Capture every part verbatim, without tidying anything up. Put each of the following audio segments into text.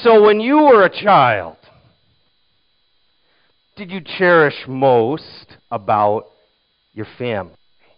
So when you were a child, did you cherish most about your family?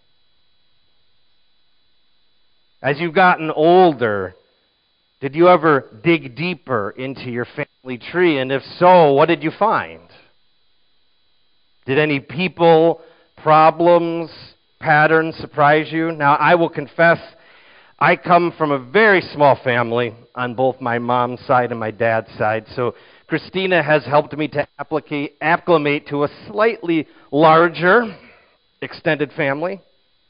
As you've gotten older, did you ever dig deeper into your family tree? And if so, what did you find? Did any people, problems, patterns surprise you? Now, I will confess, I come from a very small family on both my mom's side and my dad's side. So Christina has helped me to applicate, acclimate to a slightly larger extended family.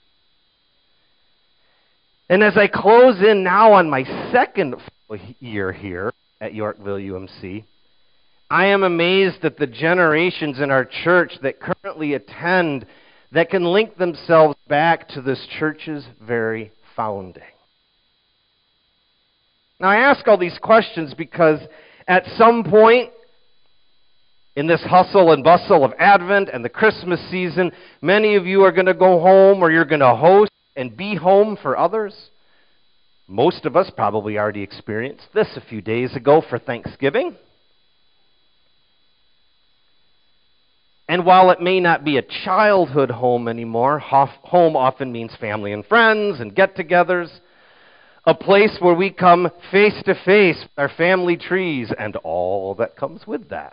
And as I close in now on my second year here at Yorkville U M C, I am amazed at the generations in our church that currently attend that can link themselves back to this church's very founding. Now, I ask all these questions because at some point in this hustle and bustle of Advent and the Christmas season, many of you are going to go home or you're going to host and be home for others. Most of us probably already experienced this a few days ago for Thanksgiving. And while it may not be a childhood home anymore, home often means family and friends and get-togethers, a place where we come face to face with our family trees and all that comes with that.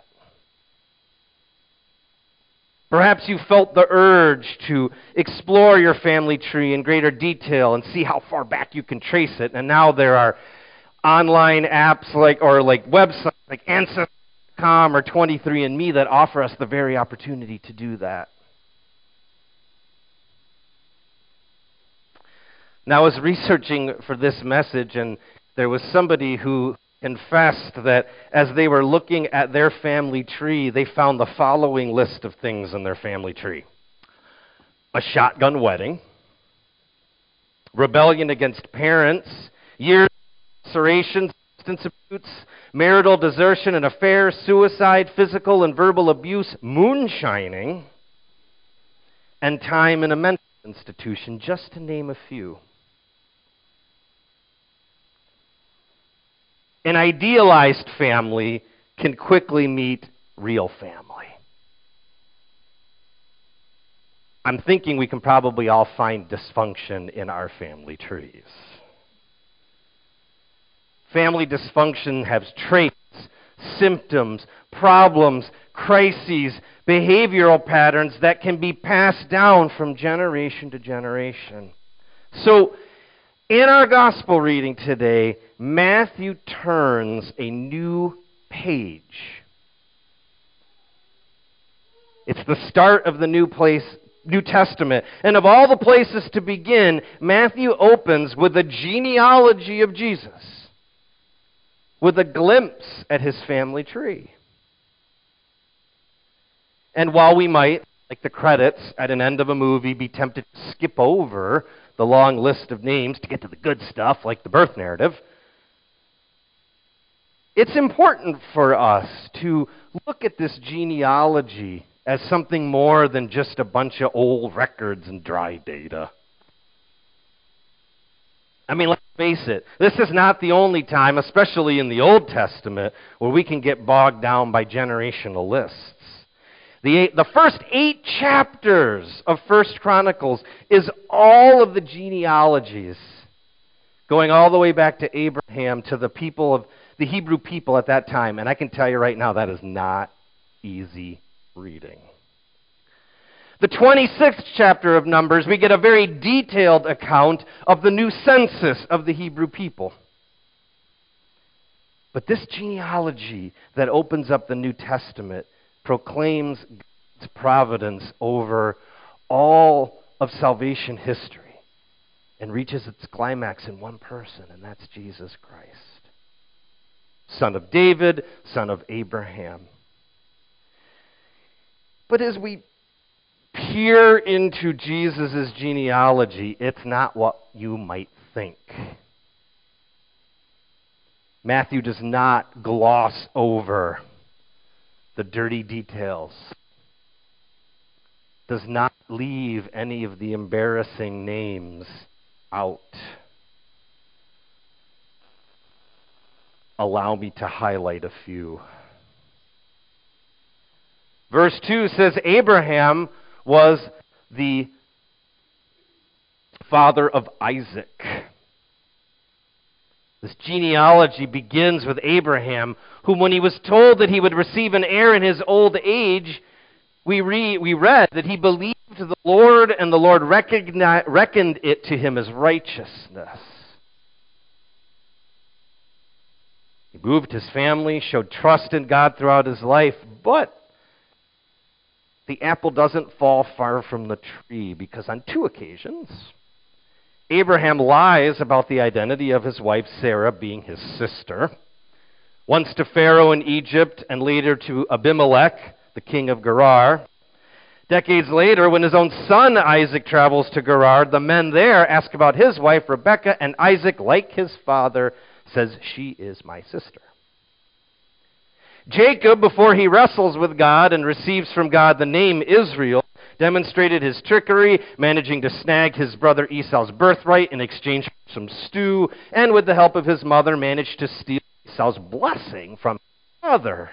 Perhaps you felt the urge to explore your family tree in greater detail and see how far back you can trace it. And now there are online apps like or like websites like Ancestry dot com or twenty-three and me that offer us the very opportunity to do that. Now, I was researching for this message, and there was somebody who confessed that as they were looking at their family tree, they found the following list of things in their family tree: a shotgun wedding, rebellion against parents, years of incarceration, substance abuse, marital desertion and affairs, suicide, physical and verbal abuse, moonshining, and time in a mental institution, just to name a few. An idealized family can quickly meet real family. I'm thinking we can probably all find dysfunction in our family trees. Family dysfunction has traits, symptoms, problems, crises, behavioral patterns that can be passed down from generation to generation. So, in our gospel reading today, Matthew turns a new page. It's the start of the new place, New Testament. And of all the places to begin, Matthew opens with a genealogy of Jesus, with a glimpse at his family tree. And while we might, like the credits at an end of a movie, be tempted to skip over the long list of names to get to the good stuff, like the birth narrative, it's important for us to look at this genealogy as something more than just a bunch of old records and dry data. I mean, let's face it, this is not the only time, especially in the Old Testament, where we can get bogged down by generational lists. The, eight, the first eight chapters of First Chronicles is all of the genealogies, going all the way back to Abraham, to the people of the Hebrew people at that time. And I can tell you right now, that is not easy reading. The twenty-sixth chapter of Numbers, we get a very detailed account of the new census of the Hebrew people. But this genealogy that opens up the New Testament proclaims God's providence over all of salvation history and reaches its climax in one person, and that's Jesus Christ, son of David, son of Abraham. But as we peer into Jesus' genealogy, it's not what you might think. Matthew does not gloss over the dirty details, does not leave any of the embarrassing names out. allow me to highlight a few. Verse two says Abraham was the father of Isaac. This genealogy begins with Abraham, whom when he was told that he would receive an heir in his old age, we, re, we read that he believed the Lord, and the Lord recogni- reckoned it to him as righteousness. He moved his family, showed trust in God throughout his life, but the apple doesn't fall far from the tree, because on two occasions, Abraham lies about the identity of his wife Sarah being his sister, once to Pharaoh in Egypt and later to Abimelech, the king of Gerar. Decades later, when his own son Isaac travels to Gerar, the men there ask about his wife Rebekah, and Isaac, like his father, says, "She is my sister." Jacob, before he wrestles with God and receives from God the name Israel, demonstrated his trickery, managing to snag his brother Esau's birthright in exchange for some stew, and with the help of his mother, managed to steal Esau's blessing from his mother.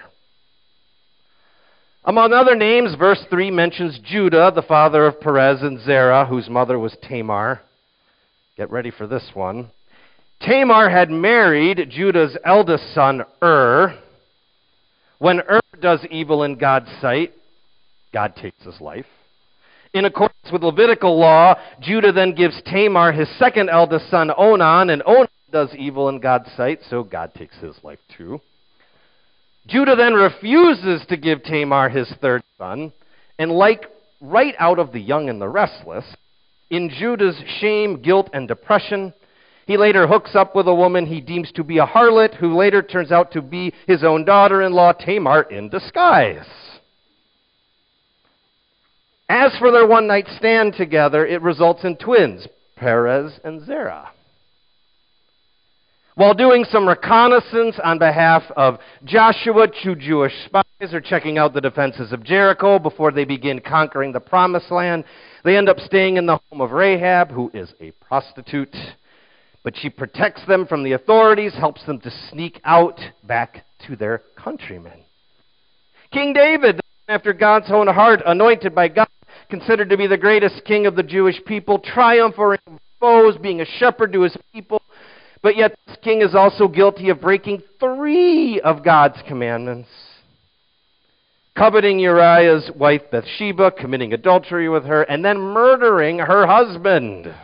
Among other names, verse three mentions Judah, the father of Perez and Zerah, whose mother was Tamar. Get ready for this one. Tamar had married Judah's eldest son, Ur. When Ur does evil in God's sight, God takes his life. In accordance with Levitical law, Judah then gives Tamar his second eldest son, Onan, and Onan does evil in God's sight, so God takes his life too. Judah then refuses to give Tamar his third son, and like right out of The Young and the Restless, in Judah's shame, guilt, and depression, he later hooks up with a woman he deems to be a harlot, who later turns out to be his own daughter-in-law, Tamar, in disguise. As for their one-night stand together, it results in twins, Perez and Zerah. While doing some reconnaissance on behalf of Joshua, two Jewish spies are checking out the defenses of Jericho before they begin conquering the Promised Land. They end up staying in the home of Rahab, who is a prostitute. But she protects them from the authorities, helps them to sneak out back to their countrymen. King David, after God's own heart, anointed by God, considered to be the greatest king of the Jewish people, triumphing over foes, being a shepherd to his people. But yet this king is also guilty of breaking three of God's commandments. Coveting Uriah's wife Bathsheba, committing adultery with her, and then murdering her husband.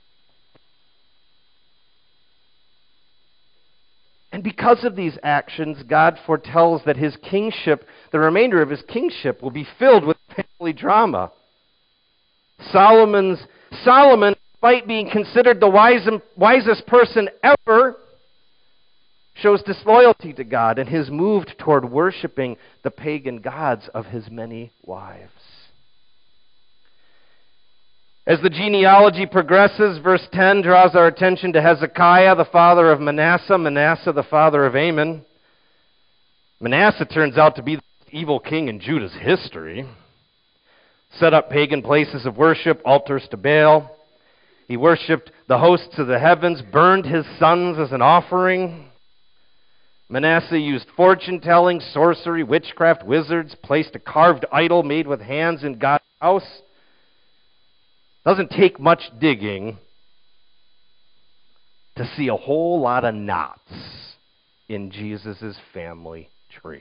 And because of these actions, God foretells that his kingship, the remainder of his kingship, will be filled with family drama. Solomon's Solomon, despite being considered the wise, wisest person ever, shows disloyalty to God and has moved toward worshiping the pagan gods of his many wives. As the genealogy progresses, verse ten draws our attention to Hezekiah, the father of Manasseh, Manasseh, the father of Amon. Manasseh turns out to be the most evil king in Judah's history. Set up pagan places of worship, altars to Baal. He worshipped the hosts of the heavens, burned his sons as an offering. Manasseh used fortune-telling, sorcery, witchcraft, wizards, placed a carved idol made with hands in God's house. Doesn't take much digging to see a whole lot of knots in Jesus' family tree.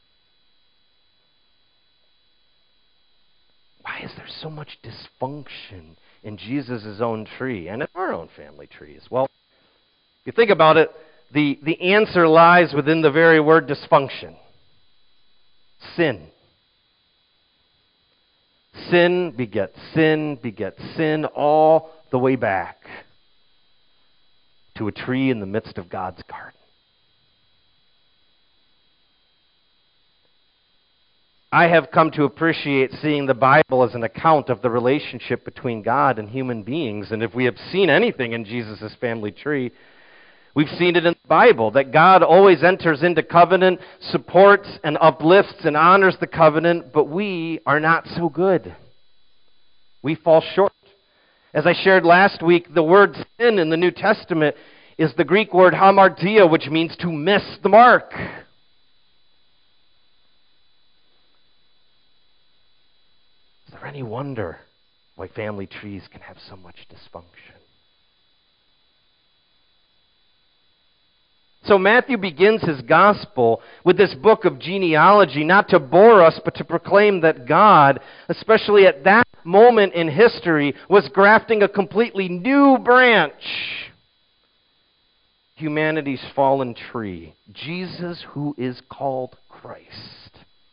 Why is there so much dysfunction in Jesus' own tree and in our own family trees? Well, if you think about it, the, the answer lies within the very word dysfunction. Sin. Sin begets sin, begets sin, all the way back to a tree in the midst of God's garden. I have come to appreciate seeing the Bible as an account of the relationship between God and human beings. And if we have seen anything in Jesus' family tree, we've seen it in the Bible, that God always enters into covenant, supports and uplifts and honors the covenant, but we are not so good. We fall short. As I shared last week, the word sin in the New Testament is the Greek word hamartia, which means to miss the mark. Is there any wonder why family trees can have so much dysfunction? So Matthew begins his gospel with this book of genealogy, not to bore us, but to proclaim that God, especially at that moment in history, was grafting a completely new branch. Humanity's fallen tree, Jesus, who is called Christ.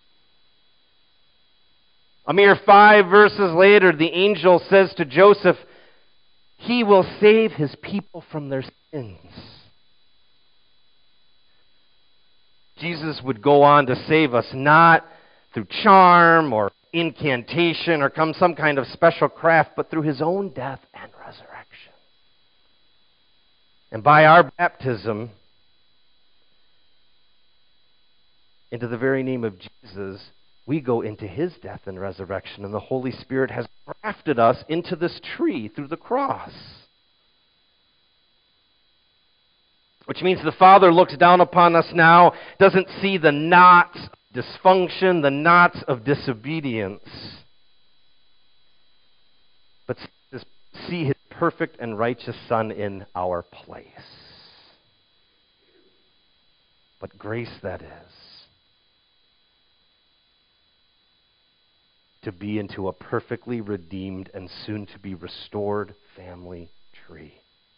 A mere five verses later, the angel says to Joseph, he will save his people from their sins. Jesus would go on to save us not through charm or incantation or come some kind of special craft, but through his own death and resurrection. And by our baptism into the very name of Jesus, we go into his death and resurrection, and the Holy Spirit has grafted us into this tree through the cross. Which means the Father looks down upon us now, doesn't see the knots of dysfunction, the knots of disobedience, but see his perfect and righteous Son in our place. What grace that is, to be into a perfectly redeemed and soon to be restored family tree.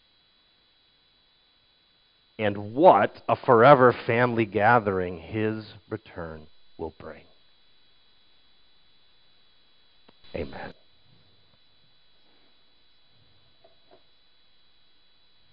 And what a forever family gathering his return will bring. Amen.